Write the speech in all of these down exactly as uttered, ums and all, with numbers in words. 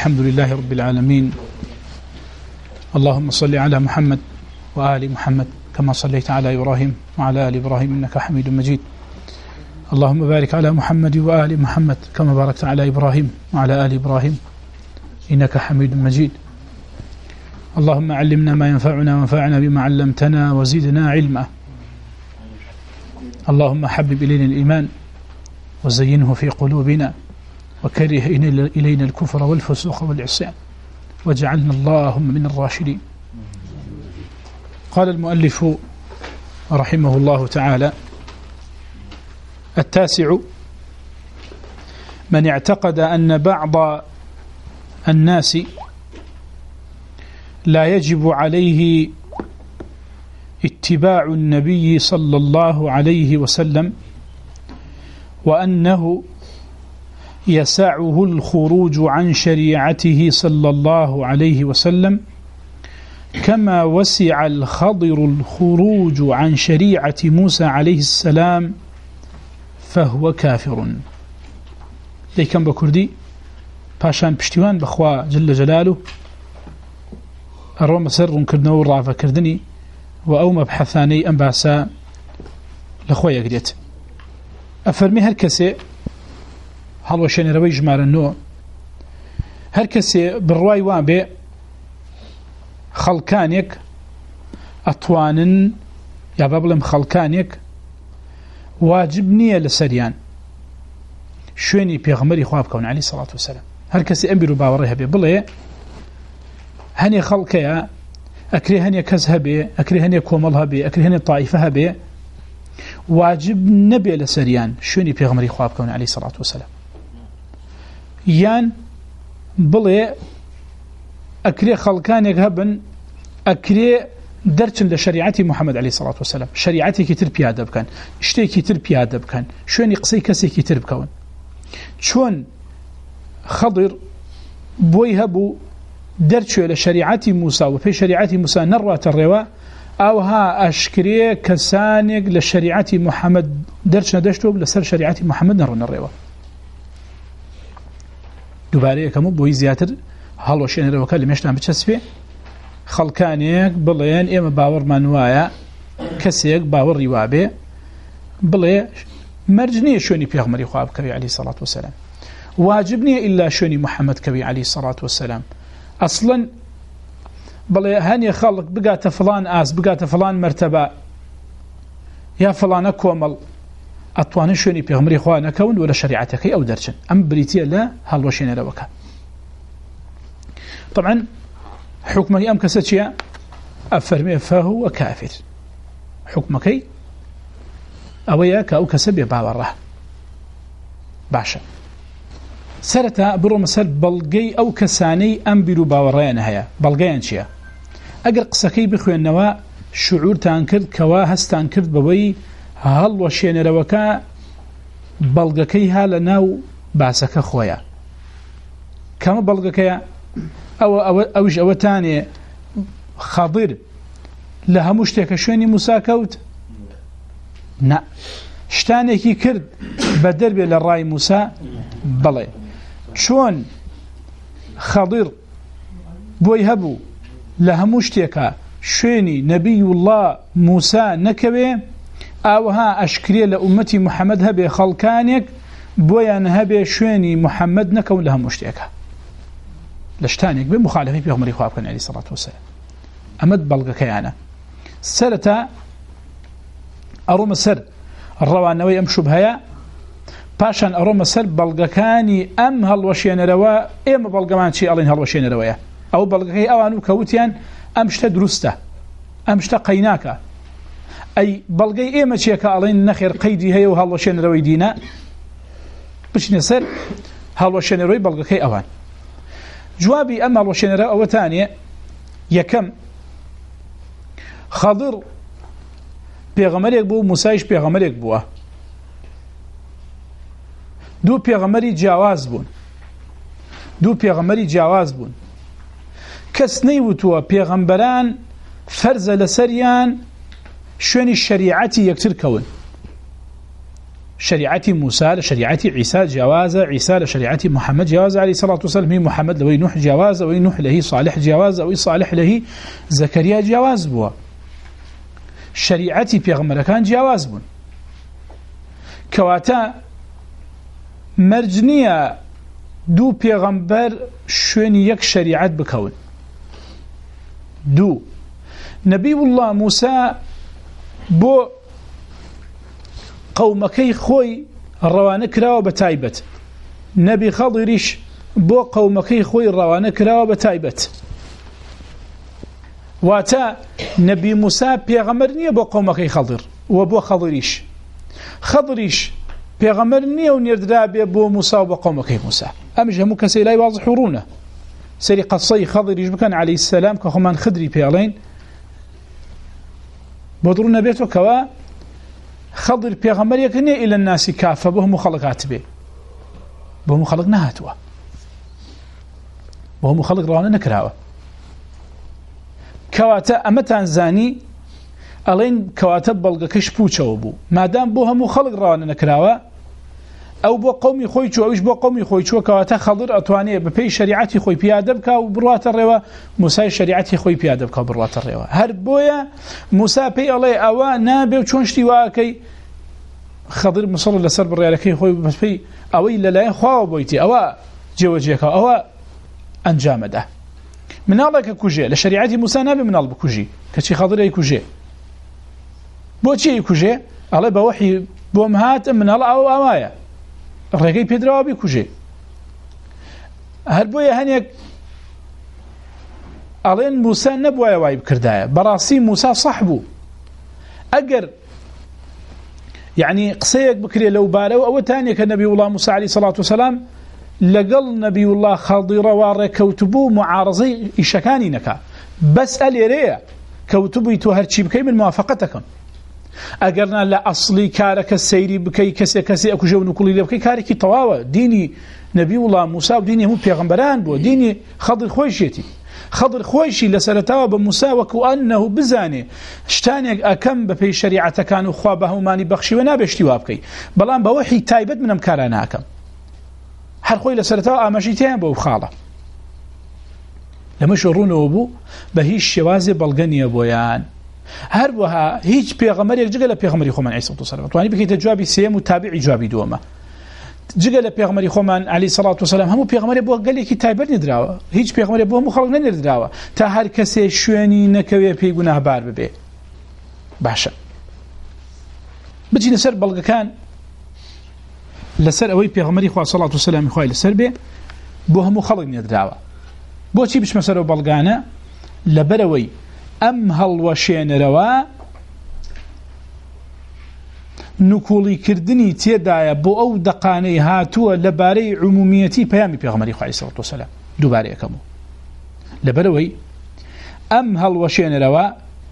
الحمد لله رب العالمين. اللهم صل على محمد وآل محمد كما صليت على إبراهيم وعلى آل إبراهيم إنك حميد مجيد. اللهم بارك على محمد وآل محمد كما باركت على إبراهيم وعلى آل إبراهيم إنك حميد مجيد. اللهم علمنا ما ينفعنا وانفعنا بما علمتنا وزدنا علما. اللهم حبب إلينا الإيمان وزينه في قلوبنا وكره إلينا الكفر والفسوق والعصيان واجعلنا اللهم من الراشدين. قال المؤلف رحمه الله تعالى: التاسع: من اعتقد أن بعض الناس لا يجب عليه اتباع النبي صلى الله عليه وسلم وأنه يسعه الخروج عن شريعته صلى الله عليه وسلم كما وسع الخضر الخروج عن شريعة موسى عليه السلام فهو كافر. لكن بكردي باشان بشتوان بخوا جل جلاله الروم سر كردنا ورافة كردني وأو مبحثاني أنباسا لخويا قريت أفرمي هالكسي هلو شاني روي جمار النوع هالكسي بالرواي وابي خلقانيك أطوان يا بابلم خلقانيك واجبني لسريان شويني بيغمري خواب كون عليه الصلاة والسلام هالكسي أنبرو باوريها بي بلي هني خلقيا أكري هني كزها بي أكري هني كوملها بي أكري هني طائفها بي واجب نبي لسريان شويني بيغمري خواب كون عليه الصلاة والسلام يان بلي أكري خلقان يقهبن أكري درتن لشريعتي محمد عليه الصلاة والسلام شريعتي كتر بيادة بكان اشتي كتر بيادة بكان شويني قصي كسي كتر بكون شون خضر بويهبو درتشو لشريعتي موسى وفي شريعتي موسى نروى الرواء أو ها أشكري كسانق لشريعتي محمد درتش ندشتو لسر شريعتي محمد نروى الرواء دوباره كمو بوي زياتر هلو شين الرواء كان لمشتان بتشسفي خلقانيك بلين إما باور منوايا كسيك باور روابي بلي مرجني شوني بيغمري خواب كبي عليه الصلاة والسلام واجبني إلا شوني محمد كبي عليه الصلاة والسلام أصلا بلي هاني خلق بقات فلان آس بقات فلان مرتبة يا فلان كومل أطوان شوني بيغمري خوانا كون ولا شريعتك أو درشن أم بريتيا لا هل وشين لوكا. طبعا حكمه أم كساتشيا أفرمي فهو كافر حكمك أوياك أو كسبي باوره باشا سرتا برو مسل بلغي أو كساني أم برو باورين هيا بلغيان شيا أقر قسكي بخوي النواء شعور تانكرد كوا هستانكرد بوي هل وشين روكا بلغكي هالناو باسك خويا كما بلغكي أو أو أوش أو تاني خضر لها مشتك شويني مساكوت نا شتاني كي كرد بدربي للراي موسى بلي شون خضر بويهبو لها مشتك شويني نبي الله موسى نكبي أو ها أشكري لأمتي محمد هبي خلقانيك بويان هبي شويني محمد نكون لها مشتك لشتانيك بمخالفة في غمري خواب كان عليه الصلاة والسلام أمد بلغ كيانا سرتا أروم سر الروانوي أم شبهيا باشان أروم سر بلغ كاني أم هالوشيان روا إما بلغمان شيء ألين هالوشيان روايا أو بلغ كي أوانو كوتيان أمشت درسته أمشت قيناك أي بلغي إما شيء كألين نخير قيدي هي وهالوشيان روي دينا بش نسر هالوشيان روي بلغ كي أوان جوابي أما الوشين رأى أو تانية يكم خضر بيغمريك بو موسايش بيغمريك بوه دو بيغمري جواز بون دو بيغمري جواز بون كسني وتوا بيغمبران فرز لسريان شوني الشريعتي يكتر كون شريعة موسى لشريعة عيسى جواز، عيسى لشريعة محمد جواز عليه الصلاة والسلام، محمد لوي نوح جواز، وي نوح له صالح جواز، وي صالح له زكريا جواز بوا. شريعة بيغمر كان جواز بون. كواتا مرجنية دو بيغمبر شوين يك شريعة بكون. دو نبي الله موسى بو قومكي خوي روانك راو بتايبت، نبي خضريش بو قومكي خوي روانك راو بتايبت. واتا نبي موسى بيغمر نيه بو قومكي خضر وبو خضريش، خضريش بيغمر نيه ونردرابي بو موسى وبو قومكي موسى. أمجه ممكن سيلاي واضح ورونه سري قصي خضريش بكان عليه السلام كخمان خضري بيغلين بدرون بيتو كوا خضر بيغمر يكني إلى الناس كافة بهم خلقات به، بهم خلق نهاتوا، بهم خلق روانا نكراوا. كواتا أمتان زاني ألين كواتا بلغا كشبوچا وبو مادام بهم خلق روانا نكراوا أو بو قومي خويچو أوش بو قومي خويچو كواتا خضر أتواني ببي شريعتي خوي بيادبكا وبروات الروا موسى شريعتي خوي بيادبكا وبروات الروا. هر بويا موسى بي الله أوا نابي وچونشتي واكي خضر مصر لسر بريالكي خوي بس بي أوي للاين خواو بويتي أوا جوجيكا أوا أنجامده من الله ككوجي لشريعتي موسى نابي من الله بكوجي كشي خضر يكوجي بوچي يكوجي الله بوحي بومهات من الله أو أوايا الرقي بيدروا بكوجي. هل بويا هنيك ألين موسى نبويا وايب كردايا براسي موسى صحبه أجر يعني قصيك بكري لو بالو أو تاني كنبي الله موسى عليه الصلاة والسلام لقل نبي الله خضير واركوتبو معارضي إشكاني نكا بس أليريا كوتبو توهرشي بكي من موافقتكم أجرنا لا أصلي كارك السيري بكي كسي كسي أكو جون كل اللي بكي كاركي طواوة ديني نبي الله موسى وديني هم بيغمبران بو ديني خضر خويشيتي خضر خويشي لسلتاوه بموسى وكأنه بزاني شتانيك أكم بفي شريعة كانوا خوابه ماني بخشي ونابشتي وابكي بلان بوحي تايبت من أمكارنا أكم هر خوي لسلتاوه آماشيتين بو خالة لما شرونه بو بهيش شوازي بلغنية بويان هر بوها هيج بيغمريك جغل بيغمري خومن عليه الصلاة والسلام واني بكي تجوابي سيم وتابعي جوابي دوما جگل پیغمبری خومن علی صلوات و سلام همو پیغمبری بو گلی کی تایبر ندراوه هیچ پیغمبری بو هم خلق ندراوه تا هر کسی شوینی نکوی پی گناه بار ببه باشه بجی لسر بلغ کان لسر اوی پیغمبری خوا صلوات و سلام خوای لسر به بو هم خلق ندراوه بو چی بش مسر بلغانه لبروي ام هل وشين روا نکولی کردنی تیدایه بو او دقانه هاتوه لباره عمومیتی پیامی پیغمبری خواهی صلی اللہ علیہ وسلم دوباره اکمو لبروی ام هل وشین روا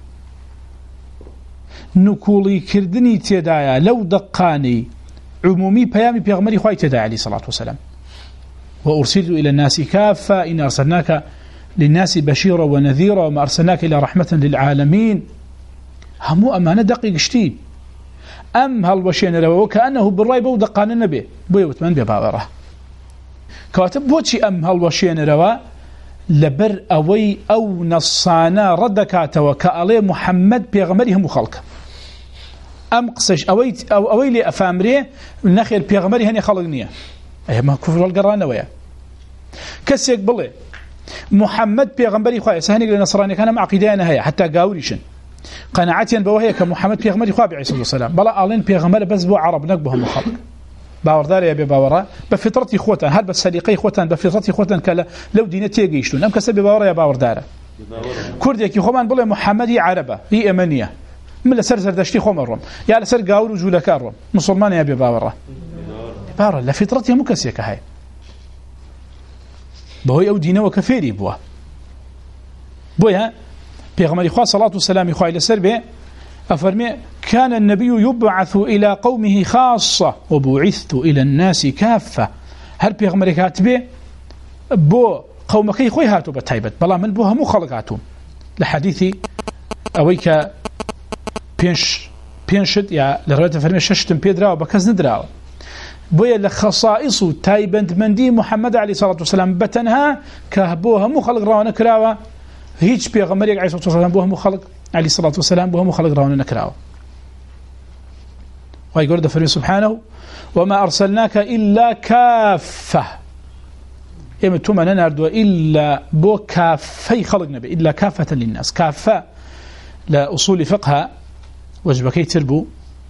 نکولی کردنی تیدایه لو دقانه عمومی پیامی پیغمبری خواهی تیدایه علیه صلی اللہ علیہ وسلم وأرسلت إلى الناس كافة إن أرسلناك للناس بشيرا ونذيرا وما أرسلناك إلى رحمة للعالمين همو أمانة دقيق شتيد أم هل وشين لو وكأنه بالرأي بو دقان النبي بو يوتمن ببابره كاتب بوشي أم هل وشين روا لبر أوي أو نصانا ردكات وكألي محمد بيغمرهم خلق أم قصش أوي أو أوي لي أفامري نخير بيغمري هني خلقنيه أيه ما كفر القرآن ويا كسيك بلي محمد بيغمبري خواه سهني لنصراني كان مع عقيدانا هيا حتى قاوريشن قناعتين بوهي كمحمد بيغمبري خواه بعيسى الله السلام بلا آلين بيغمبري بس بو عرب نقبهم الخلق باوردار يا بباورا بفطرتي خوتان هل بساليقي خوتان بفطرتي خوتان كلا لو دينتي يقيشتون أم كسب بباورا يا باوردار كرديكي خوان بلي محمدي عربة هي أمنية من لسر زردشتي خوم الروم يا لسر قاور وجولكار الروم مسلمان يا بباورا بارا لفطرتي مكسيك هاي بهوي أو دينه وكفيري بوه بويا بيغمري خواه صلاة والسلام خواه لسر به أفرمي كان النبي يبعث إلى قومه خاصة وبعثت إلى الناس كافة هل بيغمري كاتبه بو قومك خوي هاتوا بتايبت بلا من بوها مو خلقاتهم لحديثي أويك بينش بينشد يا لرواية فرمي ششتم بيدرا وبكز ندرا بويا لخصائص تايبند مندي محمد عليه الصلاة والسلام بتنها كهبوها مخلق راونا كراوة هيج بيغمر عليه الصلاة والسلام بوها مخلق عليه الصلاة والسلام بوها مخلق راونا كراوة ويقول ده فرمي سبحانه وما أرسلناك إلا كافة إما توما ننردوا إلا بو كافي خلق نبي إلا كافة للناس كافة لأصول فقه وجبكي تربو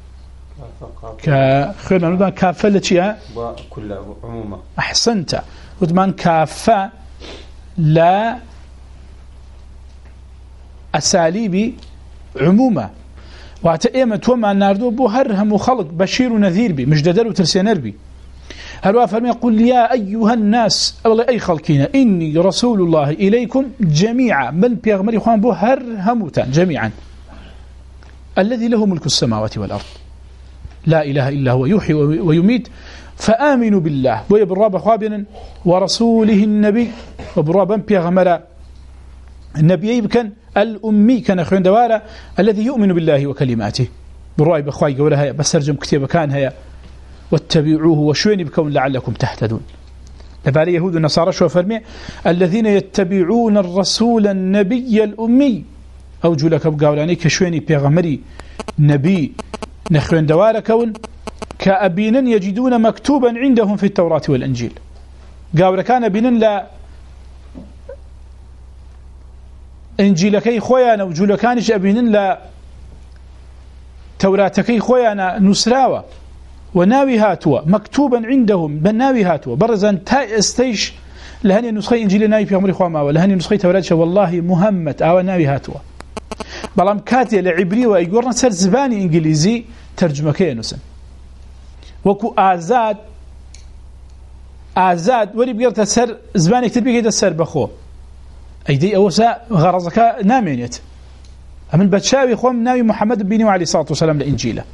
كخيرنا نقول كافة لتشيا كل عموما أحسنت وثمان كافة لا أساليب عموما واتئما توما ناردو بو هرهم وخلق بشير ونذير بي مش ددر وترسينر بي هلوا فرمي يقول يا أيها الناس أولا أي خلقين إني رسول الله إليكم جميعا من بيغمر إخوان بو هرهموتان جميعا الذي له ملك السماوات والأرض لا إله إلا هو يحيي ويميت فآمنوا بالله ويبراب خوابنا ورسوله النبي وبراب بيغمر النبي يبكن الأمي كان أخوين دوارة الذي يؤمن بالله وكلماته برواي بأخواي قولها بس أرجم كتابة كان هيا واتبعوه وشوين بكون لعلكم تهتدون لبالي يهود النصارى شو فرمي الذين يتبعون الرسول النبي الأمي أوجو لك بقولاني كشويني بيغمري نبي نخوين دوارة كون كأبينا يجدون مكتوبا عندهم في التوراة والأنجيل قاول كان أبينا لا إنجيلكي خويانا وجولكانش أبينن لا توراتكي خويانا نسراوة وناوي هاتوا مكتوبا عندهم بناوي هاتوا برزان تا استيش لهني نسخي إنجيل ناوي في عمري خوما ولهني نسخي توراتش والله مهمت أو ناوي هاتوا بلام كاتي لعبري ويقولنا سر زباني إنجليزي ترجمة كي نسن وكو آزاد آزاد ولي بقرت سر زباني كتب كيدا سر بخو أيدي أوسا غرزك نامينيت أمن بتشاوي خوم ناوي محمد بن عليه الصلاة والسلام لإنجيله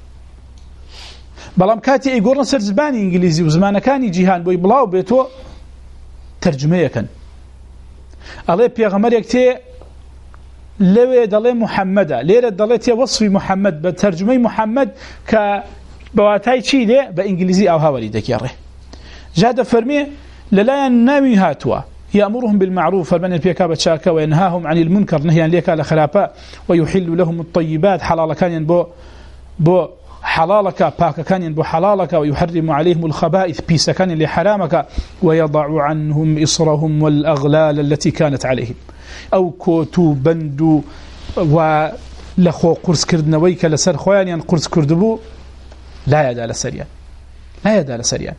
بلام كاتي يقولنا سر زباني إنجليزي وزمان كان جيهان بوي بلاو بيتو ترجمة كان الله بيغمر يكتي لوي دلي محمد ليرة دلتي وصف محمد بترجمة محمد كبواتاي شي ليه بإنجليزي أو هاولي دكيره جاد فرمي للا ناوي هاتوا يأمرهم بالمعروف فالمن البيكابة شاكا وينهاهم عن المنكر نهيا ليك على خلافة ويحل لهم الطيبات حلال كان ينبو بو حلالك باك كان ينبو حلالك ويحرم عليهم الخبائث بيس كان لحرامك ويضع عنهم إصرهم والأغلال التي كانت عليهم أو كوتو بندو ولخو قرص كردنويك لسر خوان ين قرص كردبو لا يدال سريان لا يدال سريان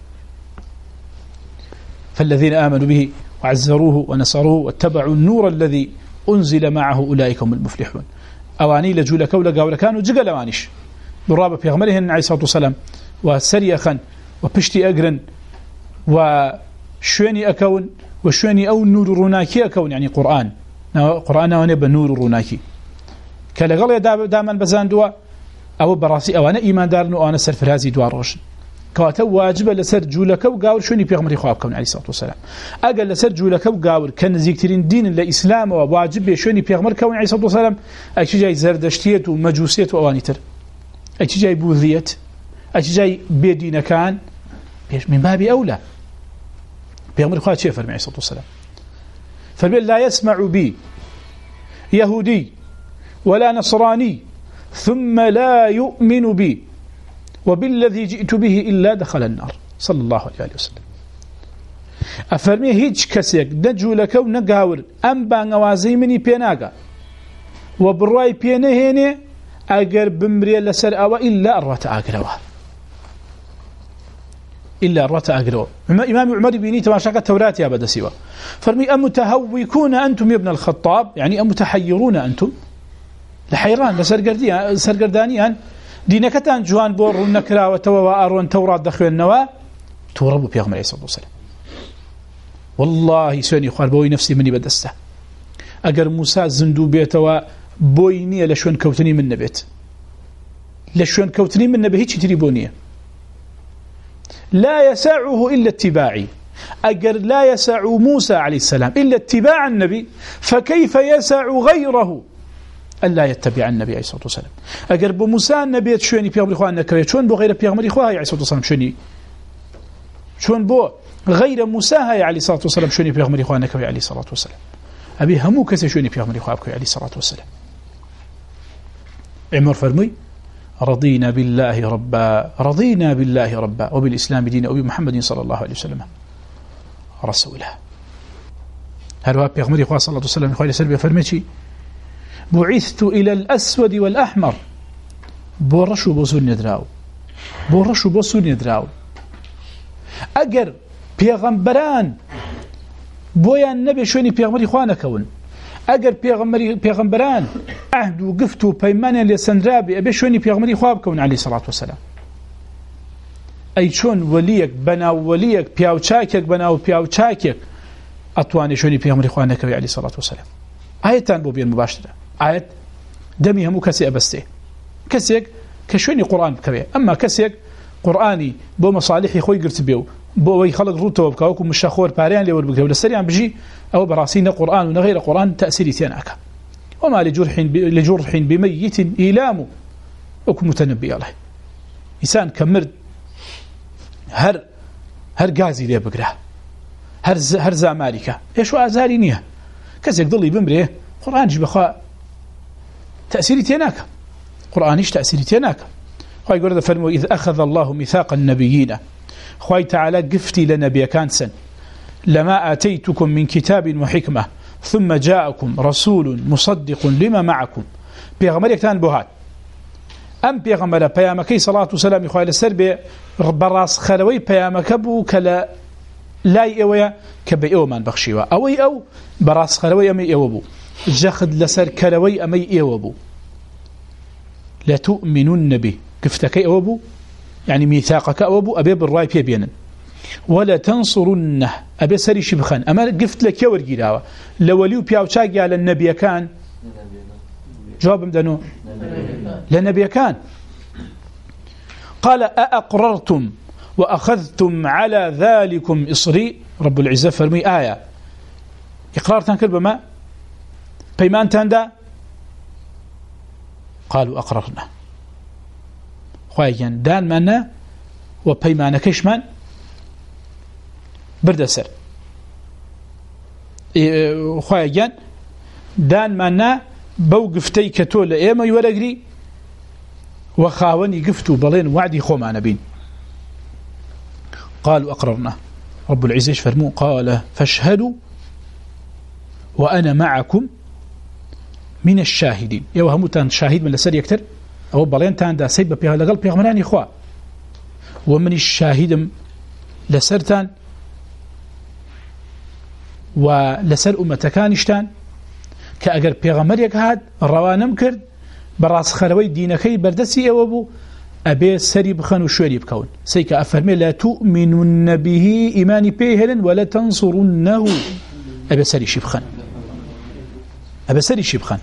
فالذين آمنوا به وعزروه ونصروه واتبعوا النور الذي أنزل معه أولئك هم المفلحون أواني لجولك ولقاول كانوا جقل أوانيش برابة في غمرهن عليه الصلاة والسلام وسريخا وبشتي أقرن وشويني أكون وشويني أو النور روناكي أكون يعني قرآن قرآن ونبى نور روناكي كالغالي دائما بزاندوا أو براسي أو أنا إيمان دارن وأنا سرف هذه دوار روشن كواتو واجبه لسر جولك وقاور شوني بيغمري خواب كون عليه الصلاة والسلام أقل لسر جولك وقاور كان زيكترين دين الإسلام وواجب شوني بيغمر كون عليه الصلاة والسلام أي شي جاي زردشتيت ومجوسيت وأوانيتر أي شي جاي بوذيت أي شي جاي بيدين كان من باب أولى بيغمري خواب شيء فرمي عليه الصلاة والسلام فالبيل لا يسمع بي يهودي ولا نصراني ثم لا يؤمن بي وبالذي جئت به إلا دخل النار صلى الله عليه وسلم أفرمي هيج كسيك نجو لك ونقاور أم بانوازي مني بيناغا وبالرأي بينهيني أقر بمري لسر أو إلا أرات أقروا إلا أرات أقروا إمام عمر بيني تماشاك التوراة يا بدا سوا فرمي أم متهوكون أنتم يا ابن الخطاب يعني أم متحيرون أنتم لحيران لسرقردانيان دينكتان جوان بور النكرا وتوا أرون توراة دخل النواة توربوا بيغمر عليه الصلاة والسلام والله سوني خوار بوي نفسي مني بدسته أقر موسى زندو بيتوا بويني لشون كوتني من نبيت لشون كوتني من نبي هيك تريبونيه لا يسعه إلا اتباعي أقر لا يسع موسى عليه السلام إلا اتباع النبي فكيف يسع غيره ألا يتبع النبي عليه الصلاة والسلام أقرب موسى النبي شوني بيغمر إخوان نكوي شون بو غير بيغمر إخوان عليه الصلاة والسلام شوني شون بو غير موسى عليه الصلاة والسلام شوني بيغمر إخوان نكوي عليه الصلاة والسلام أبي همو كسي شوني بيغمر إخوان عليه الصلاة والسلام عمر فرمي رضينا بالله ربا رضينا بالله ربا وبالإسلام دينا وبمحمد صلى الله عليه وسلم رسوله هل بيغمر إخوان صلى الله عليه وسلم إخوان سلبي فرمي بعثت إلى الأسود والأحمر بورشو بوسون ندراو بورشو بوسون ندراو أجر بيغمبران بويا النبي شوني بيغمر إخوانا كون أجر بيغمر بيغمبران عهد وقفتو بيمانا لسندرابي أبي شوني بيغمر إخواب كون عليه الصلاة والسلام أي شون وليك بناو وليك بياو شاكيك بناو بياو شاكيك أطواني شوني بيغمر إخوانا كون عليه الصلاة والسلام آيتان بوبيا المباشرة آية دمي همو كسي أبسته كسيك كشوني قرآن بكبير أما كسيك قرآني بو مصالحي خوي قرت بيو بو يخلق روتو بكاوكم مشاخور باريان ليور بكاو لسريعا بجي أو براسين قرآن ونغير قرآن تأثيري تيناك وما لجرح لجرح بميت إيلام وكم متنبي الله إنسان كمرد هر هر قازي ليه بقراه هر ز هر زامالكا إيش وأزاري نيه كسيك ضلي بمريه قرآن جبخاء تأثيري تيناك قرآنيش تأثيري تيناك خواهي قرد فرموا إذ أخذ الله ميثاق النبيين خواهي تعالى قفتي لنبي كانسا لما آتيتكم من كتاب وحكمة ثم جاءكم رسول مصدق لما معكم بيغمر يكتان بوهات أم بيغمر بيامكي صلاة وسلام خواهي لسر براس خلوي بيامك بو كلا لاي إيويا كبي إيومان بخشيوا أوي أو براس خلوي أمي إيوبو جاخد لسر كلوي أمي إيوبو لا تؤمنون به قفتك أوبو يعني ميثاقك أوبو أبي بالرأي في بينا ولا تنصرنه أبي سري شبخان أما قفت لك يور جيراوة لوليو بياو تاقي على النبي كان جواب مدنو للنبي كان قال أأقررتم وأخذتم على ذلكم إصري رب العزة فرمي آية إقرار تنكر بما بيمان تندا قالوا أقررنا خواهيان دان منا وبيمان كشمان برد سر خواهيان دان منا بو قفتي كتول إيما يورقري وخاوني قفتوا بلين وعدي خوما نبين قالوا أقررنا رب العزة فرمو قال فاشهدوا وأنا معكم من الشاهدين يو هموتان شاهد من لسر يكتر أو بلين تان دا سيبا بيها لقل بيغمران إخوة ومن الشاهد لسرتان ولسر أمتكانشتان كأجر بيغمر يكهاد روانم كرد براس خلوي دينكي بردسي أوبو أبي سري بخن وشوري بكون سيكا أفرمي لا تؤمنون به إيماني بيهلن ولا تنصرونه أبي سري شبخن أبي سري شبخن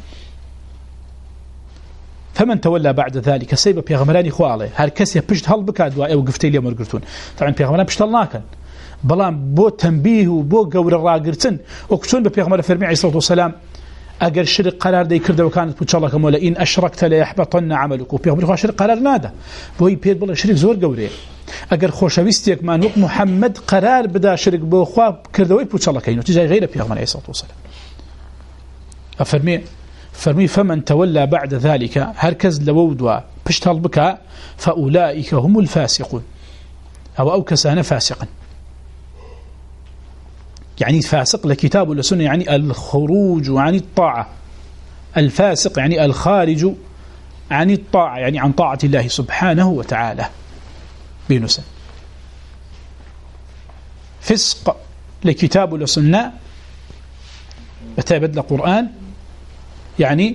فمن تولى بعد ذلك سيبا بيغمراني خوالي هل كسي بشت هل بكاد أو قفتي لي مرقرتون طبعا بيغمران بشت الناكن بلان بو تنبيه وبو قور الراقرتن وكتون بيغمر فرمي عليه الصلاة والسلام أجر شرق قرار دي كرده وكانت بتشالله كمولا إن أشركت لا يحبطن عملك وبيغمر خواه شرق قرار نادا بوي بيد بالله شرق زور قوري أجر خوشويستيك ما نوق محمد قرار بدا شرق بو خواه كرده وي بتشالله كينو تجاي غير بيغمر عليه الصلاة والسلام أفرمي فرمي فمن تولى بعد ذلك هركز لودوا بشتال بك فأولئك هم الفاسقون أو أوكسان فاسقا يعني فاسق لكتاب ولا سنة يعني الخروج عن الطاعة الفاسق يعني الخارج عن الطاعة يعني عن طاعة الله سبحانه وتعالى بنسا فسق لكتاب ولا سنة بتابد القرآن يعني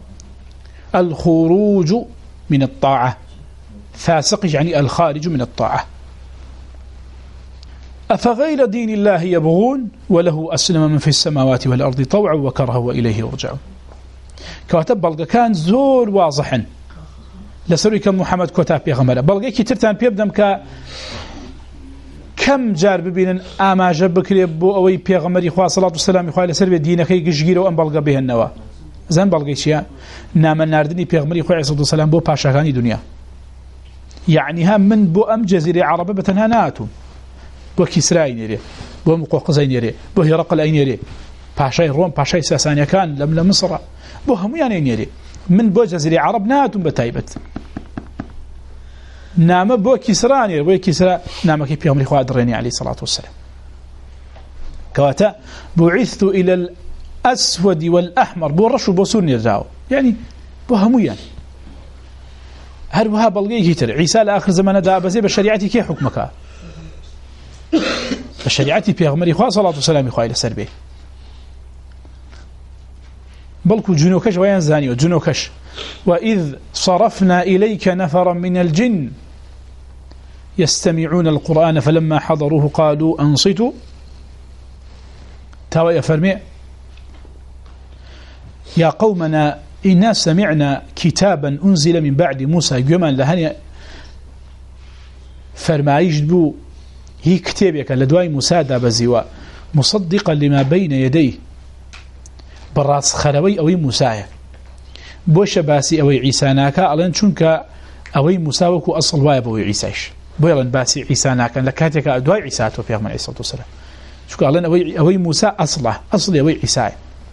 الخروج من الطاعة فاسق يعني الخارج من الطاعة أفغير دين الله يبغون وله أسلم من في السماوات والأرض طوعا وكرها وإليه يرجعون كاتب بلغة كان زور واضحا لسروي كم محمد كتاب يغمر بلغة كترتان بيبدم ك كم جار ببين آما جبك ليبو أوي بيغمر إخوة صلاة والسلام إخوة لسروي دينك يجيروا أن بلغة به النواة زن بەڵگەی چییە؟ نامەناردنی پێغمبەری خۆی عەلەیهی سەلام بۆ پاشاکانی دنیا. یعنی ها من بۆ ئەم جەزیرەی عەرەبە بەتەنها نهاتووم، بۆ کیسرای نێرێ، بۆ مقۆقزەی نێرێ، بۆ هێرەقڵ نێرێ، پاشای ڕۆم، پاشای ساسانیەکان لەم لە مسڕە، بۆ هەمویان نێرێ. من بۆ جەزیرەی عەرەب نهاتووم بە تایبەت. نامە بۆ کیسرا نێرێ، بۆ کیسرا نامەکەی پێغمبەری خوا دڕێنی عەلەیهی سەڵات وەسەلام. کەواتە بوعثت إلى الأسود والأحمر بۆ ڕەش و بۆ سوور نێردراوە، یعنی بۆ هەمویان. هەروەها بەڵگەیەکی تر عیسا لە آخر زەمانەدا بەزێ بە شریعەتی کێ حکمەکە؟ بە شریعەتی پێغمبەری خوا سەڵات وسەلامی خوای لەسەر بێ. بەڵکو جنۆکەش وایان زانیوە، جنۆکەش وإذ صرفنا إليك نفرا من الجن يستمعون القرآن فلما حضروه قالوا أنصتوا. تاوى فرمي يا قومنا إنا سمعنا كتابا أنزل من بعد موسى يوما لهني فرمايش بو هي كتابك لدواي موسى دابزيوا مصدقا لما بين يديه براس خروي أوي موسى بوش باسي أوي عيسى ناكا ألان چونك أوي موسى وكو أصل واي بوي عيساش بويلان باسي عيسى ناكا لكاتك أدواي عيسى تو بيغمر عليه الصلاة والسلام شو قال لنا أوي أوي موسى أصله أصل أوي عيسى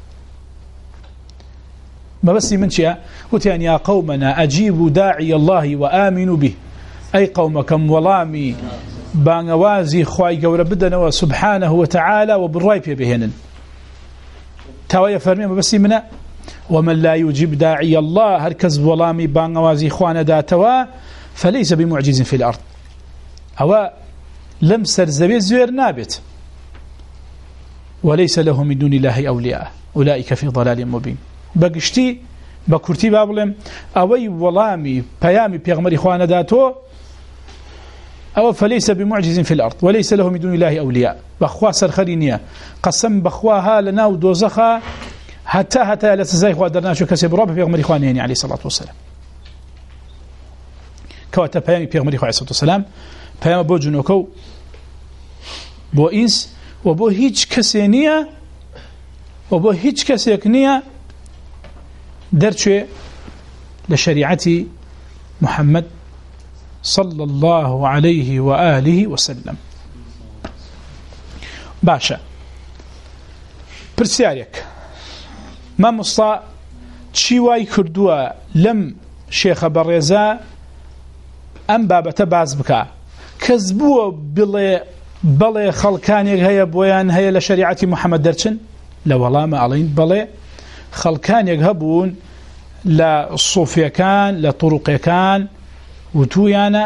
ما بس من شيء وتيان يا قومنا أجيبوا داعي الله وآمنوا به أي قومكم ولامي بانوازي خواي قول بدنا سبحانه وتعالى وبالرأي في بهن تاوية فرمي ما بس منا ومن لا يجيب داعي الله هركز ولامي بانوازي خوانا داتوا فليس بمعجز في الأرض أو لم سرزبي زوير نابت وليس له من دون الله أولياء أولئك في ضلال مبين. بقشتي بكرتي بابلم أوي ولامي بيامي بيغمري خوانا داتو أو فليس بمعجز في الأرض وليس له من دون الله أولياء بخوا سرخرينيا قسم بخواها لنا ودوزخا حتى حتى لا تزاي خوا درناشو كسب رب بيغمري خوانيني عليه الصلاة والسلام. كواتا بيامي بيغمري خوا عليه الصلاة والسلام بيام بو جنوكو بو إنس وبو هيج كسينيا وبو هيج كسيكنيا درچه لشريعة محمد صلى الله عليه وآله وسلم. باشا برسياريك ما مصطا چیوای کردووە لەم شێخە بەڕێزە ئەم بابەتە باز بکە کەس بووە بڵێ بەڵێ خەڵکانێک هەیە بۆیان هەیە لە شەریعەتی محەممەد دەرچن لە وەڵامە ئەڵین بەڵێ خەڵکانێک هەبوون لە سوفیەکان لە طوروقیەکان وتویانە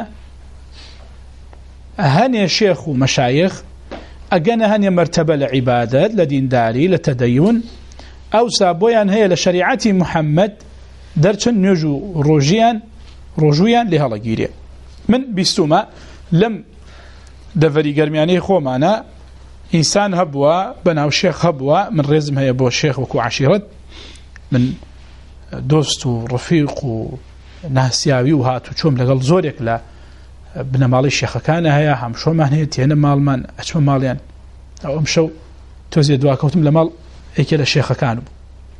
هەنێ شێخ و مەشایخ ئەگەنە هەنێ مەرتەبە لە عیبادەت لە دینداری لە تەدەیون ئەوسا بۆیان هەیە لە شەریعەتی محەممەد دەرچن نوێژ و ڕۆژیان ڕۆژویان لێ هەڵەگیرێ. من بیستومە لەم دەڤەری گەرمیانەی خۆمانە ئینسان هەبووە بەناو شێخ هەبووە من ڕێزم هەیە بۆ شێخ وەکو عەشیرەت من دۆست و ڕفیق و ناسیاوی و هات و چۆم لەگەڵ زۆرێک لە بنەماڵی شێخەکانە هەیە هەمشۆمان هەیە تێنە ماڵمان ئەچمە ماڵیان ئەو ئەم شەو تۆزێ دواکەوتم لە ماڵ یەکێ لە شێخەکان بوو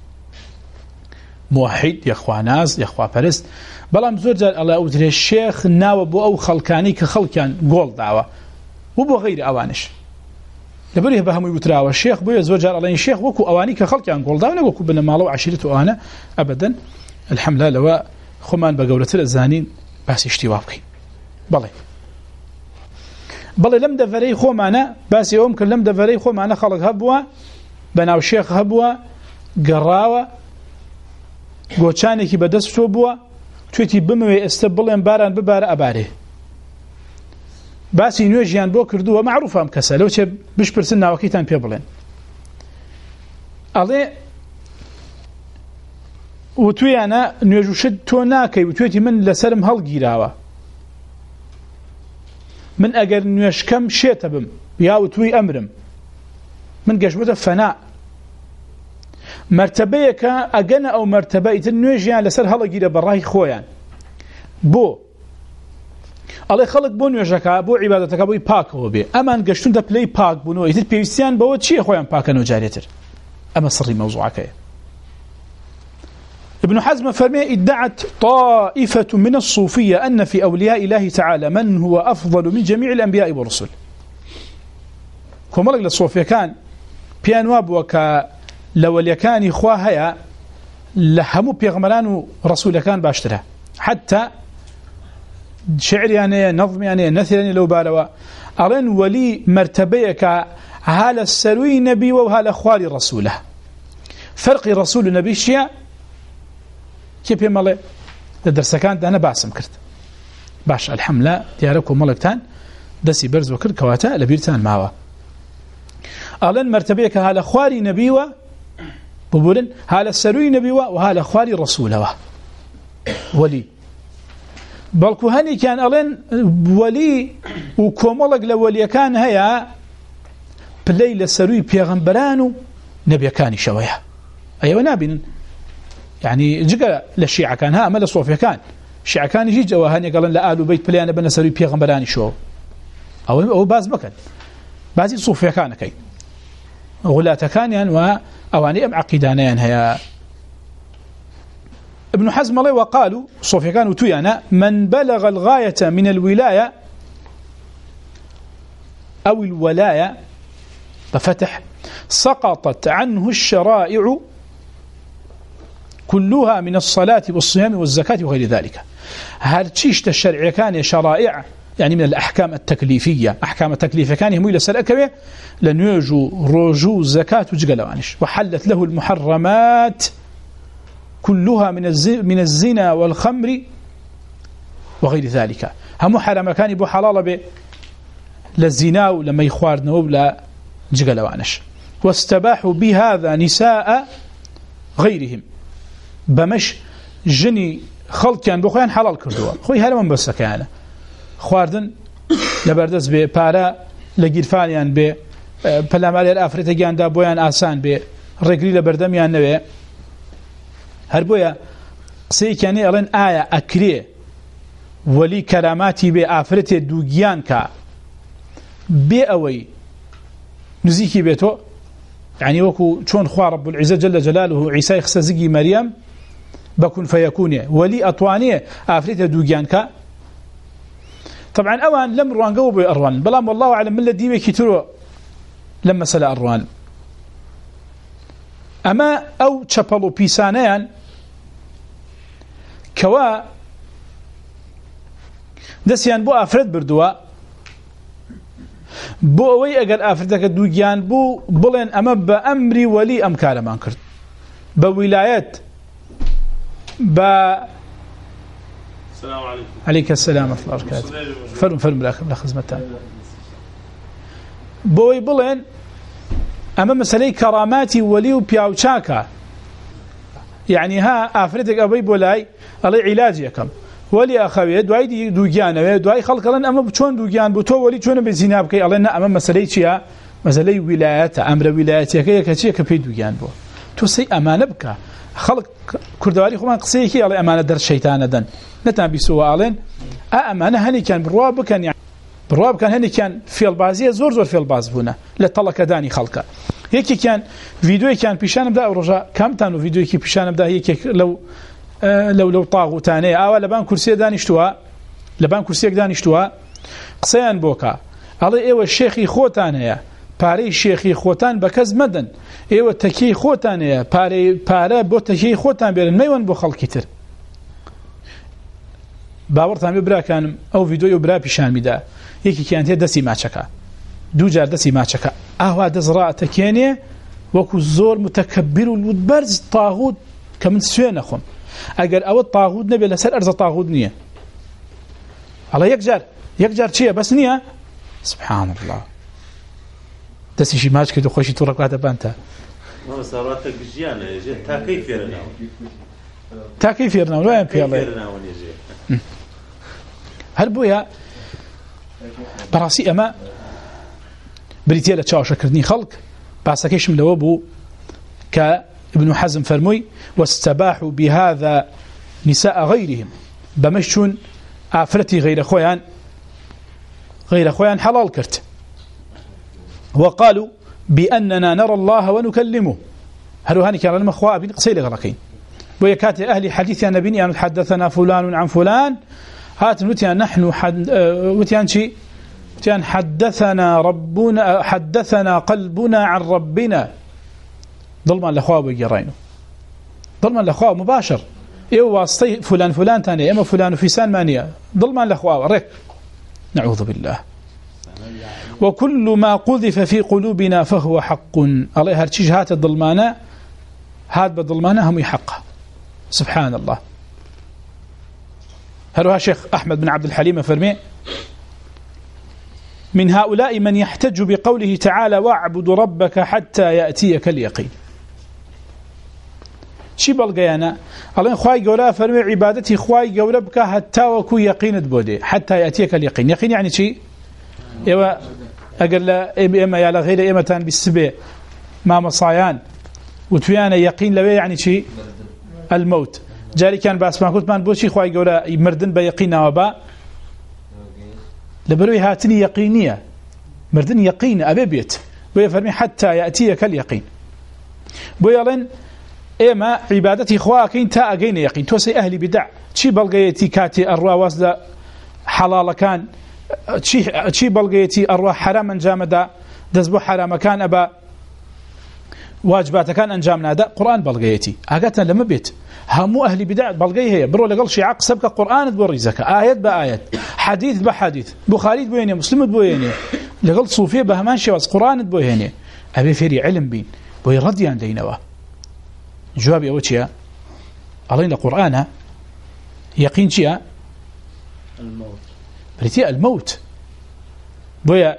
موحید یەخواناز یەخواپەرست بەڵام زۆر جار ئەڵێ ئەوترێ شێخ ناوە بۆ ئەو خەڵکانی کە خەڵکیان گۆڵ داوە و بۆ غەیری ئەوانش لەبەرێ بە هەمووی وتراوە شێخ بۆیە زۆر جار ئەڵێن شێخ وەکو ئەوانی کە خەڵکیان گۆڵ داوە نەوەکو بنەماڵە و عەشیرەت و ئەوانە ئەبەدەن الحەمدلله لەوە خۆمان بە گەورەتر ئەزانین باسی شتی وا بکەین. بەڵێ بەڵێ لەم دەڤەرەی خۆمانە باسی ئەوم کرد لەم دەڤەرەی خۆمانە خەڵک هەبووە بەناو شێخ هەبووە گەڕاوە گۆچانێکی بەدەست تۆ بووە توێتی بموێ ئێستا بڵێن باران ببارە ئەبارێ باسی نوێژیان بۆ کردووە معروفە ئەم کەسە لەو چێ بشپرسن ناوەکەیتان پێ بڵێن ئەڵێ وتویانە نوێژ و شت تۆ ناکەی وتوێتی من لەسرم هەڵگیراوە من ئەگەر نوێشکەم شێتە بم یا وتوی ئەمرم من گەشتبووتە فەنا مرتبەیەکە ئەگەنە ئەو مرتبە ئیتر نوێژیان لەسەر هەڵەگیرە بەڕای خۆیان بۆ ئەڵێ خەڵک بۆ نوێژەکە بۆ عیبادەتەکە بۆی پاکەوە بێ ئەمان گەشتونتە پلەی پاک بوونەوە ئیتر پێویستیان بەوە چییە خۆیان پاکەنەوە جارێتر ئەمە سڕی مەوزوعەکەیە ابن حزم فرمي ادعت طائفة من الصوفية أن في أولياء الله تعالى من هو أفضل من جميع الأنبياء والرسل. كمالك للصوفية كان بيانواب وكا لولي كان إخواها لهمو بيغمران رسول كان باشترها حتى شعر يعني نظم يعني نثر يعني لو بالوا أرين ولي مرتبيك هذا السروي نبي وهذا أخوالي رسوله فرق رسول النبي الشيء كيف يمالي الدرس كان أنا باسم كرت باش الحملة دياركم ملكتان دسي برز وكر كواتا لبيرتان معوا أرين مرتبيك هذا أخوالي نبي بقولن هذا السروي نبي وهذا أخوالي رسوله ولي بلكو هني كان ألين ولي وكومولك لولي كان هيا بلي لسروي بيغمبرانو نبي كان شوية أيوة نابين يعني جقا للشيعة كان ها أما للصوفيا كان الشيعة كان يجي جوا هني قالن لآلو بيت بلي أنا بنا سروي بيغمبراني شو أو أو باز مكان بازي الصوفيا كان كي غلاتا كان يعني وأواني أم عقيدانيان هيا ابن حزم الله وقالوا صوفيا كانوا تويانا من بلغ الغاية من الولاية أو الولاية بفتح سقطت عنه الشرائع كلها من الصلاة والصيام والزكاة وغير ذلك. هل تشيشت الشرع كان شرائع يعني من الأحكام التكليفية أحكام التكليفية كان يهمو إلى سلأكوية لن يجو رجو زكاة وجقلوانش وحلت له المحرمات كلها من من الزنا والخمر وغير ذلك. هم حرام كان يبو حلال به للزنا ولما يخوارنا ولا جقلوانش واستباحوا بهذا نساء غيرهم بمش جني خلق كان بخوان حلال كردوا خوي هذا من بس كان خواردن لبردس به بارا لجيرفانيان به بلامالي الافريقيا جان دا بويان آسان به رجلي لبردميان نبي هربويا قصي كاني ألين آية أكري ولي كراماتي بآفرته دوغيان كا بأوي نزيكي بيتو يعني وكو شون خوا رب العزة جل جلاله عيسى يخسزقي مريم بكون فيكون ولي أطواني آفرته دوغيان كا طبعا أوان لم روان قوبوا أروان بلام والله أعلم من الذي بيكتروا لما سلا أروان أما أو تشابلو بيسانيان كوا دسيان بو أفرد بردوا بو أوي أقل أفردك دوجيان بو بلين أما بأمري ولي أمكار ما انكرت بولايات ب السلام عليكم عليك السلام ورحمة الله وبركاته فرم فرم بالأخذ خدمتان بوي بلين أما مسألة كراماتي ولي وبياوشاكا يعني ها أفردك أبي بولاي الله علاجي كم ولي أخوي دواي دوجيان دواي خلق لنا أما بتشون دوجيان بتو ولي تشون بزيناب كي الله أما مسألة شيء مسألة ولايات أمر ولاياتي كي كشيء كفي دوجيان بو تو سي أمانة بك خلق كردوالي خمان قصيه كي الله أمانة در الشيطان دن نتابع سؤالين أمانة هني كان بالرواب كان يعني بالرواب كان هني كان في البازية زور زور في الباز بونا لطلق داني خلقه هيك كان فيديو كان بيشان بدا رجاء كم تانو فيديو كي بيشان بدا هيك لو آه لو لو طاغوا تاني أو لبان كرسي دانشتوا لبان كرسي دانشتوا قصيان بوكا على إيوه الشيخي خوتانيا باري شيخي خوتان بكز مدن إيوه تكي خوتانيا باري بارا بو تكي خوتان بيرن ميوان بو خلق كتر باورتان ببرا كان أو فيديو برا بيشان بدا هيك كانت دسي ماتشكا دو جار دسي ماتشكا أهوا دزراء تكيني وكو زور متكبر والبرز طاغوت كمن سوين أخون أقل أول طاغوت نبي لسر أرز طاغوت نية على يكجار يكجار شيء بس نية سبحان الله دسي شي ماتش كده خوشي تورك واحدة بانتا ما صارتك جيانا يجي تا كيف يرنا تا كيف يرنا وين في الله هل بويا براسي أما بريتيلا تشاوشا كردني خلق باسكيش من لوابو كابن حزم فرموي واستباحوا بهذا نساء غيرهم بمشون آفرتي غير خويان غير خويان حلال كرت وقالوا بأننا نرى الله ونكلمه هلو هاني كان لما أخوة أبين قصير غرقين ويكات أهل حديث النبي أن حدثنا فلان عن فلان هات نوتيان نحن حد وتيان شيء وتيان حدثنا ربنا حدثنا قلبنا عن ربنا ظلما الأخوة بيجرينه ظلما الأخوة مباشر إيه واسطي فلان فلان تاني إما فلان فيسان مانية ظلما الأخوة رك نعوذ بالله وكل ما قذف في قلوبنا فهو حق الله هرتشيج هات الظلمانة هات بالظلمانة هم يحقها سبحان الله. هلوها شيخ أحمد بن عبد الحليم فرمي من هؤلاء من يحتج بقوله تعالى واعبد ربك حتى يأتيك اليقين. شي بلغيانا الله خواي قولا فرمي عبادتي خواي قولا بك حتى وكو يقين بودي حتى يأتيك اليقين. يقين يعني شي إيوا أقل إما يالا غير إما تان بالسبع ما مصايان وتويانا يقين لوي يعني شي الموت. جاري كان باس ما كنت مان بوشي خواي قولا مردن بيقينا وبا لبروي هاتني يقينية مردن يقين أبي بيت ويفرمي حتى يأتيك اليقين بويلن إما عبادتي خواكين تا أقين يقين توسي أهلي بدع شي بلغيتي كاتي أروا واسد حلال كان شي بلغيتي أروا حراما جامدا دزبو حراما كان أبا واجبات كان أنجام نادا قرآن بلغيتي أقاتنا لما بيت همو أهلي بدع بلغيه هي برو لقل شيعق سبك قرآن بوريزك آيات بآيات حديث بحديث بخاري بويني مسلم بويني لقل صوفية بهمان شواز قرآن بويني أبي فيري علم بين بوي رديان دينوا جوابي أول شيء علينا قرآن يقين شيء الموت بريتي الموت بويا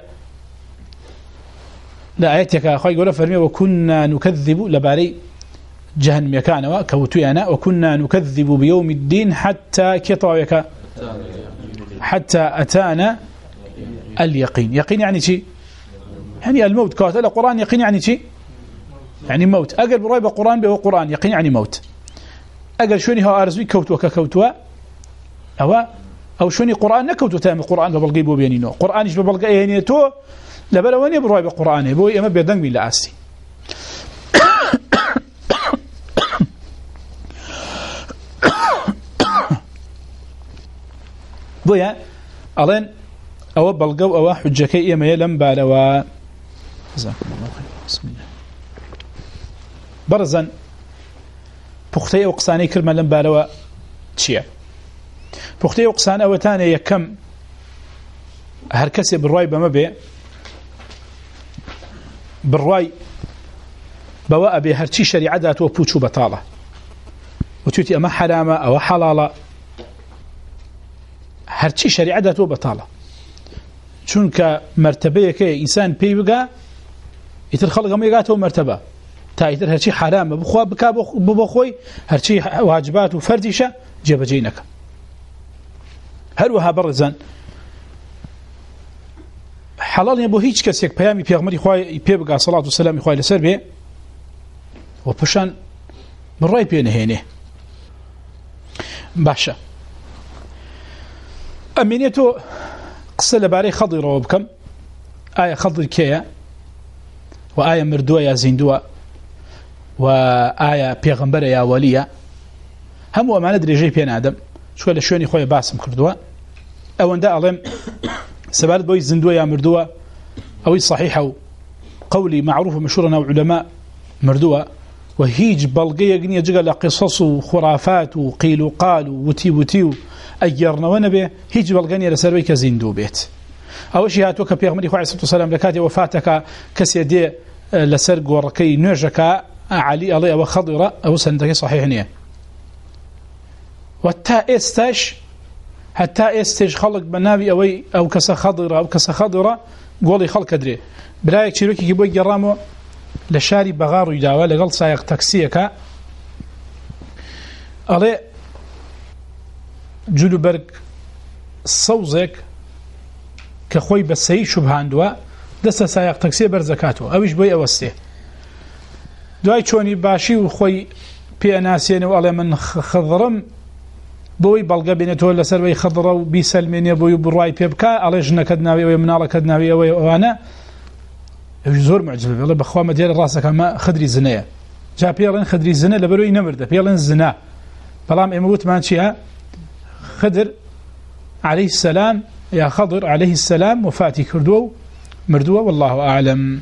لا آياتك أخوي يقول فرمي وكنا نكذب لباري جهنم يكانا كوتيانا وكنا نكذب بيوم الدين حتى كطاويك حتى أتانا اليقين. يقين يعني شيء يعني الموت كواتل القرآن يقين يعني شيء يعني موت. أقل برايب القرآن به قرآن يقين يعني موت. أقل شوني هو أرزوي كوتوا ككوتوا أو أو شوني قرآن نكوتوا تام القرآن ببلغيبه بينينه قرآن إيش ببلغ إيه تو لبلوني برايب القرآن بو يما بيدن من لأسي بويا ألين أو بلغو أو حجكي إما يلم بالوا جزاكم الله خير بسم الله برزن بختي وقساني كلمة لم بالوا تشيع بختي وقسان أو تاني يكم هركسي بالرأي بمبيع بالرأي بواء بهرشي شريعة وبوشو بطالة وتوتي أما حرامة أو حلالة هرشي شريعة وبطالة چونك مرتبه كي إنسان بيبقى يترخلق ميقاته مرتبه تا يتر هرشي حرام بخوا بكا ببخوي هرشي واجبات وفردشة جيب جينك هروها برزان حلال يبو هيج كسيك بيامي بيغمري خواي بيبقى صلاة والسلام خواي لسر بي وبشان من رأي بينهينه باشا أمينيتو قصة لباري خضر وبكم آية خضر كيا وآية مردوة يا زندوة وآية بيغمبر يا ولية هم وما ندري جي بيان آدم شو لشوني خويا باسم كردوة أو أندا أظلم سبارد بوي زندوة يا مردوة أو صحيحة قولي معروف ومشهور أو علماء مردوة وهيج بلقية قنية جغل قصص وخرافات وقيل وقال وتي وتي أجرنا ونبي هيج بلقية لسرويك زندو بيت أو شيء هاتوك بيغمري خواه عليه الصلاة لكاتي وفاتك كسيدي لسرق ورقي نعجك علي الله وخضرة أو سندك صحيح نية والتا استاش حتى استاش خلق بنابي أو أو كس خضرة أو كس خضرة قولي خلق أدري برايك شيروكي يبوي جرامو لشاري بغار يداوى لقل سايق تاكسيك علي جلو برك صوزك كخوي بسي شبهان دوا دست سايق تاكسي برزكاته أويش بوي أوسته دوای چۆنی باشی و خۆی پێناسیێنێ و ئەڵێ من خضرم بۆی بەڵگە بێنێتەوە لەسەر خضرە و بیسەلمێنێ بۆی بڕای پێ بکە ئەڵێ ژنەکەت ناوی ئەوەیە مناڵەکەت ناوی ئەوەیە ئەوانە زۆر معجزە بێڵێ بەخوا مەدیێرە ڕاستەکە مە خدری زنەیە جا پێڵێن خدری زنە لەبەرەوەی نەمردە پێڵێن زنا بلام إموت مانشيها خضر عليه السلام يا خضر عليه السلام وفاتي كردو مردوه والله أعلم.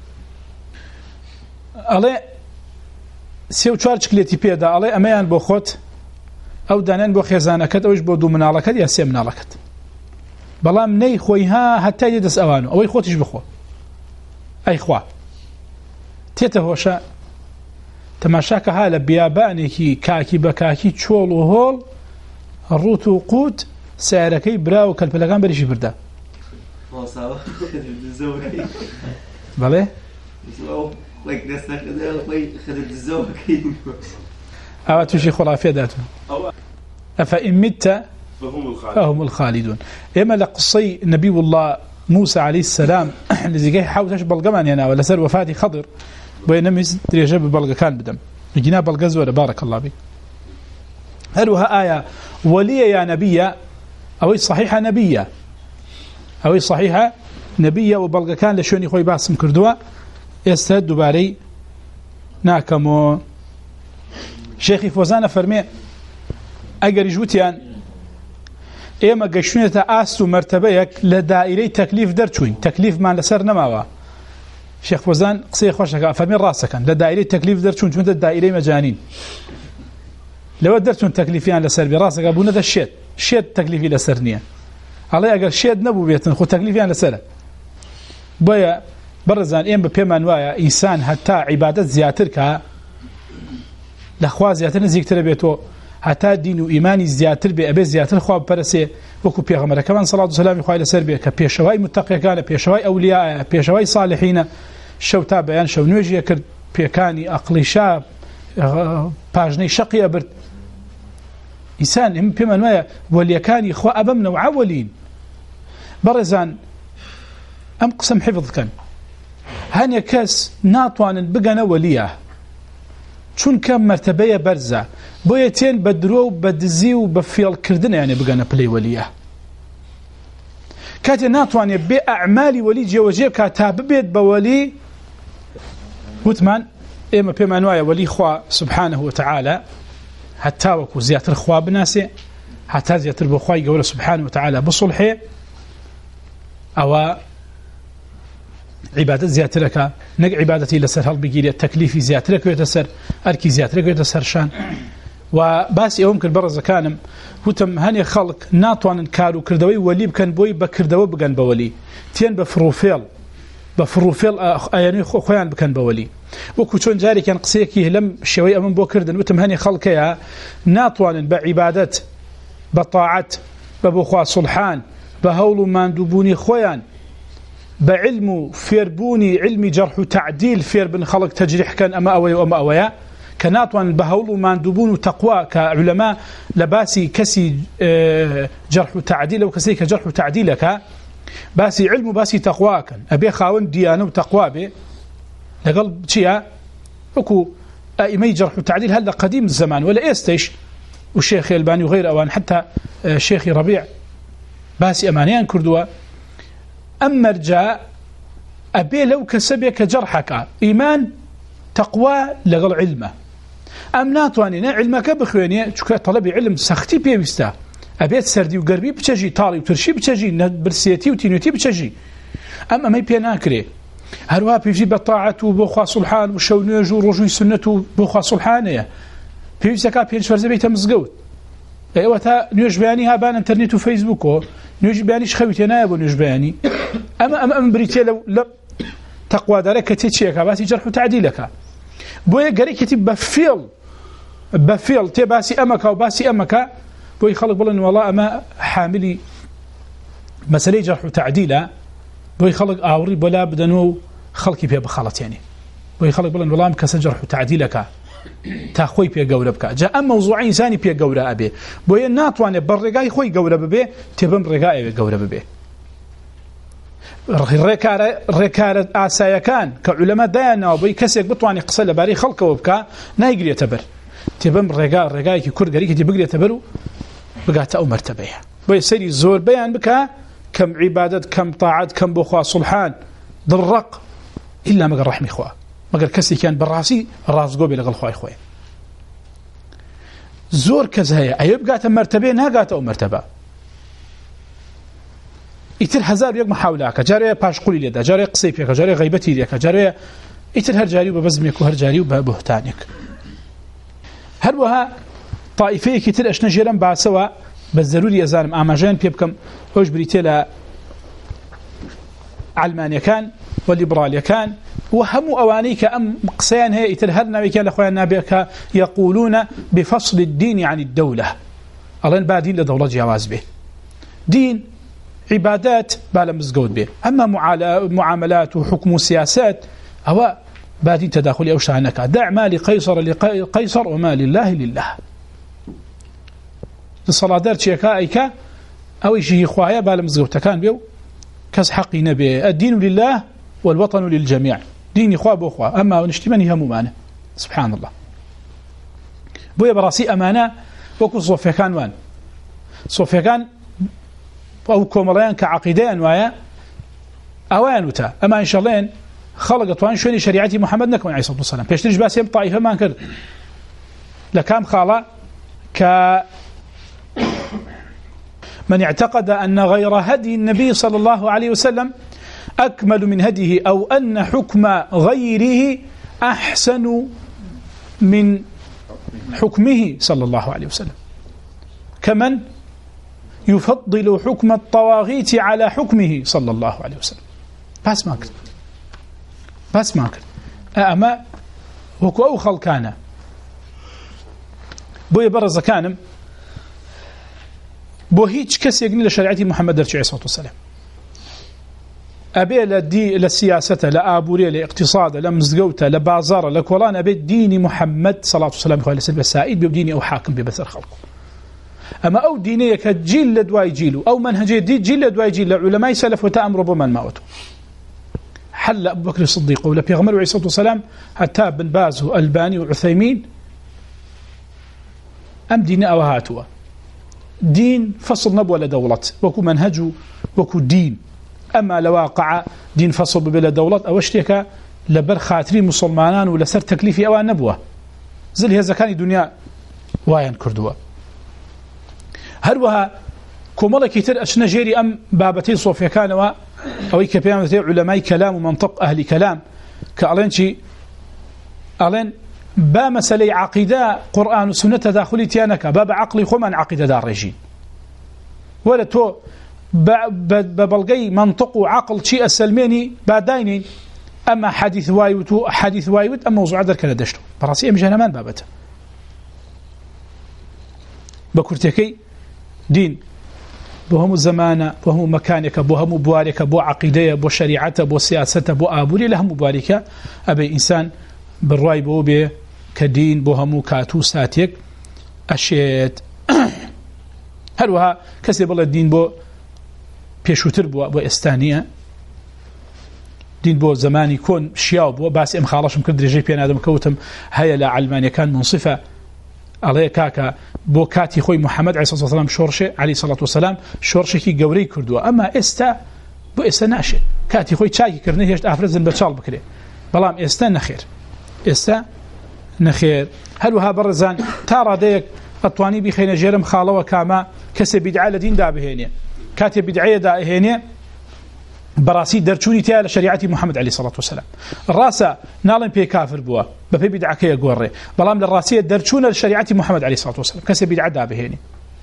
الله سيو چوار شكليتي بيدا الله أميان بوخوت أو دانان بو خيزانكت أوش بو دو منالكت يا سي منالكت بلام ني خويها حتى يدس أوانو أو يخوتش بخو أي خوا تيتهوشا تماشاك هالا بيابانيكي كاكي بكاكي تشول وهول الروت وقوت سعركي براو كالبلاغان بريشي بردا بله أو تشي خرافية ذاته أفإن مت فهم الخالدون. إما لقصي نبي الله موسى عليه السلام الذي جاي حاول تشبل جمان يعني ولا سر وفاتي خضر بينمس تريجب بلغ كان بدم جينا بلغزوة بارك الله بك. هل وها آية ولي يا نبي أو صحيحة نبية أو صحيحة نبية وبلغ كان لشوني خوي باسم كردوا يستهد باري ناكمو. شيخي فوزان فرمي أجر جوتيان إما قشونة آس ومرتبيك لدائري تكليف درتوين تكليف ما لسر نماوا. شيخ فوزان قصي خوشك فرمي راسك لدائري تكليف درتوين جمد الدائري مجانين لو درتون تكليفيان لسر براسك أبونا ذا الشيط شيط تكليفي لسرنيا علي أجر شيط نبو بيتن خو تكليفيان لسر بويا برزان إما بيمان وايا إنسان حتى عبادة زياترك لخوا زياتر نزيك تربيتو حتى دين وإيماني زياتر بأبي زياتر خواب برسي وكو بيغمرة كمان صلاة والسلام يخواه لسر بيه كبيشواي متقيا كان بيشواي أولياء بيشواي صالحين شو تابعان شو نوجي يكرد بيكاني أقلي شاب باجني شقي أبرد إنسان هم بيمان ويا وليكاني إخوة أبمنا وعولين برزان أم قسم حفظ كان هانيا كاس ناطوان بقنا وليه چون كم مرتبه برزه بويتين بدرو بدزي وبفيل كردن يعني بقنا بلي وليه كاتي ناطوان بأعمال ولي جوجيب كاتاب بيت بولي وثمان إما بمانوايا ولي خوا سبحانه وتعالى حتى وكو زياتر خوا بناسي حتى زياتر بخوا يقول سبحانه وتعالى بصلحي أو عبادة زياترك نق عبادتي لسر هل بيجي التكليف زياترك ويتسر أركي زياترك ويتسر شان وباسي يوم كالبرز كانم وتم هني خلق ناطوان كارو كردوي ولي بكن بوي بكردوي بكن بولي تين بفروفيل بفروفيل يعني خويان بكن بولي وكوشون جاري كان قصيكي لم شوي أمن بو كردن وتم هني خلق يا ناطوان بعبادة بطاعة ببخوا صلحان بهول ماندوبوني خويان بعلم فيربوني علمي جرح وتعديل فير بن خلق تجريح كان أما أوي وأما أويا كناطوان بهول وماندوبون وتقوى كعلماء لباسي كسي جرح وتعديل وكسي كجرح وتعديلك باسي علم باسي تقوى كان أبي خاون ديانة وتقوى به لقلب شيء أكو أئمي جرح وتعديل هلا قديم الزمان ولا إستيش والشيخ الباني وغير أوان حتى الشيخ ربيع باسي أمانيان كردوا أما رجاء أبي لو كسبك جرحك إيمان تقوى لغل علمه أم ناتوانينا علمك بخواني طلبي علم سختي بيوستا أبيت سردي وقربي بتجي طالي وترشي بتجي برسيتي وتينوتي بتجي أما ما يبيناكري هروها بيجي بطاعة وبوخوا صلحان وشونيج ورجوي سنة وبوخوا صلحانية بيوستا بينش فرزي بيتا مزقوت ايوه تا نيوش بياني هابان انترنت وفيسبوك نيوش بياني شخويتي نايب ونيوش بياني أما أما أما بريتي لو لا تقوى دارك تيتشيك باسي جرح وتعديلك بويا قريك تي بفيل بفيل تي باسي أمك أو باسي أمك بوي خلق بلن والله أما حاملي مسألة جرح وتعديله بوي خلق آوري بلا بدنو خلقي بيها بخلط يعني بوي خلق بلن والله مكسر جرح وتعديلك تاخوي بيا قورة بك جاء موضوع إنساني بيا قورة أبي بويا ناتواني بالرقاي خوي قورة ببي تبم رقاي قورة ببي ركارة ركارة آسايا كان كعلماء دانا وبي كسيك بطواني قصة باري خلقه وبكا نايقر يتبر تبم رقاء رقاي كي كور قريك تبقر يتبرو بقات أو مرتبه بوي سيري زور بيان بكا كم عبادة كم طاعة كم بخوا صلحان ضرق إلا مقر رحمي خواه مقر كسي كان براسي الراس قوبي لغل خواه خواه زۆر کەس هەیە ئەوێ بگاتە مەرتەبێ ناگاتە ئەو مەرتەبە ئیتر هەزار یەک محاولاکە جارێ پاشقولی لێدا جارێ قسەی پێکە جارێ غیبەتی لێکە جارێ ئیتر هەر جاری و بە بەزمێک و هەر جاری و بە بوهتانێک هەروەها طائفەیەکی تر ئەشنە ژێرەم باسەوە بە ضروری ئەزانم ئاماژەیان پێ بکەم ئەوش بریتێ لە علمانیەکان و لیبرالیەکان و هەموو ئەوانەی کە ئەم قسەیان هەیە ئیتر هەر ناوێکیان لە خۆیان نابێت کە یەقولون بفصل الدین عن الدولة ئەڵێن با دین لە دەوڵەت جیاواز بێ دین عبادات با لە مزگەوت بێ ئەمما معاملات و حکم و سیاست ئەوە با دین تەداخلی ئەو شتانە نەکات دع ما لقیصر لقیصر وما لله لله سەڵاتدار چیەکە ئەیکە ئەوەیشی خوایە با لە مزگەوتەکان بێ و کەس حەقی نەبێ الدین لله والوطن للجميع ديني خوا بو خوا أما ونشتمني هم معنا سبحان الله بويا براسي أمانة وكو صوفيا كان وان صوفيا كان أو كومريان كعقيدة أنوايا أوان وتا أما إن شاء الله خلقت وان شوني شريعتي محمد نكون عليه الصلاة والسلام بيش ترجع باسيب طائفة ما انكر لكام خالة ك من اعتقد أن غير هدي النبي صلى الله عليه وسلم أكمل من هديه أو أن حكم غيره أحسن من حكمه صلى الله عليه وسلم كمن يفضل حكم الطواغيت على حكمه صلى الله عليه وسلم بس ما كده بس ما كده أما وكو أو خلقانا بو يبرز كانم بو هيج كس يقني لشريعتي محمد عليه الصلاة والسلام أبي لدي للسياسة لآبورية لاقتصاد لمزقوتة لبازارة لكولان أبي ديني محمد صلى الله عليه وسلم عليه وسلم سائد بيديني أو حاكم ببثر خلقه أما أو دينية كجيل لدواي جيله أو منهجية دي جيل لدواي جيل علماء سلف وتأمر بمن ماوته حل أبو بكر الصديق ولا بيغمر عليه الصلاة والسلام حتى بن باز والباني وعثيمين أم دين أوهاتوا دين فصل نبوة لدولة وكو منهجه وكو دين أما لواقع دين فصل بلا دولة أو اشتكى لبر خاطري مسلمانان ولا سر تكليفي أو نبوة زل هذا كان دنيا واين كردوا هروها كمال كتير أشنا جيري أم بابتي صوفيا كانوا أو كبيان علماء كلام ومنطق أهل كلام كألين شيء ألين با مسألة عقيدة قرآن وسنة تداخلي تيانك باب عقلي خمان عقيدة دار رجين ولا تو ببلغي منطق وعقل شيء السلماني بعدين أما حديث وايوت حديث وايوت أما موضوع ذلك لدشته براسية مجانمان بابته بكرتكي دين بهم الزمان بهم مكانك بهم بوارك بو عقيدة بو شريعة بو سياسة بو آبوري لهم مباركة أبي إنسان بالرأي بو بي كدين بهم كاتو ساتيك أشيت هلوها كسب الله الدين بو پێشووتر بووە بۆ ئێستانیە دین بۆ زمانی کۆن شیاو بووە باسی ئەم خاڵەشم کرد درێژەی پێ نادەم کەوتم هەیە لە عەلمانیەکان منصفە ئەڵێ کاکە بۆ کاتی خۆی محەممەد عەلەیهی سەڵات وسەلام شۆڕشێ عەلەیهی سەڵات وسەلام شۆڕشێکی گەورەی کردووە ئەما ئێستا بۆ ئێستا ناشێت کاتی خۆی چاکی کردنی هێشت ئافرەت بە چاڵ بکرێ بەڵام ئێستا نەخێر ئێستا نەخێر هەروەها بەڕێزان تا ڕادەیەک ئەتوانی بیخەینە ژێرم خاڵەوە کامە کەسێ بیدعا لە دین دابهێنێ كاتب بدعية دائهينية براسي درچوني تيا لشريعة محمد عليه الصلاة والسلام الراسة نالن بي كافر بوا ببي بدعة كي يقوري بلام للراسية درچون لشريعة محمد عليه الصلاة والسلام كسي بدعة دائهيني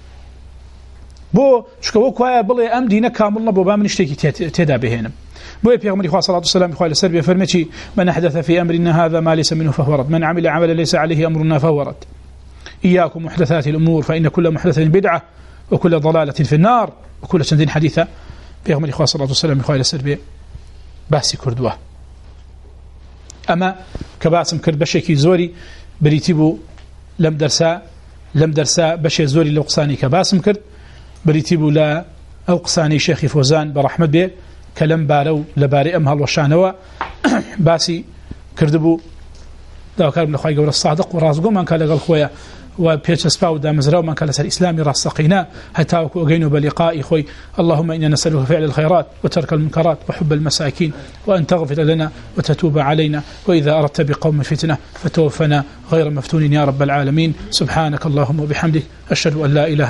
بو شكو كوايا بلي أم دينا كاملنا بو بامن اشتكي تيدا بهينم بو يبيغمر إخوة صلاة والسلام إخوة لسر بفرمتي من أحدث في أمرنا هذا ما ليس منه فهو رد من عمل عملا ليس عليه أمرنا فهو رد إياكم محدثات الأمور فإن كل محدثة بدعة وكل ضلالة في النار وكل سندين حديثة بيغمر إخوة صلى الله عليه وسلم إخوة لسر باسي كردوه أما كباسم كرد بشيكي زوري بريتيبو لم درسا لم درسا بشي زوري لوقساني كباسم كرد بريتيبو لا أوقساني شيخي فوزان برحمة بيه كلام بارو لباري أمهل وشانوا باسي كردبو داو كارب لخواي قبل الصادق ورازقو من كان لقل خويا وبيتشسبا ودام زراو من كان الإسلام راسقينا حتى وجينا بلقاء خوي اللهم إنا نسألك فعل الخيرات وترك المنكرات وحب المساكين وأن تغفر لنا وتتوب علينا وإذا أردت بقوم فتنة فتوفنا غير مفتون يا رب العالمين. سبحانك اللهم وبحمدك أشهد أن لا إله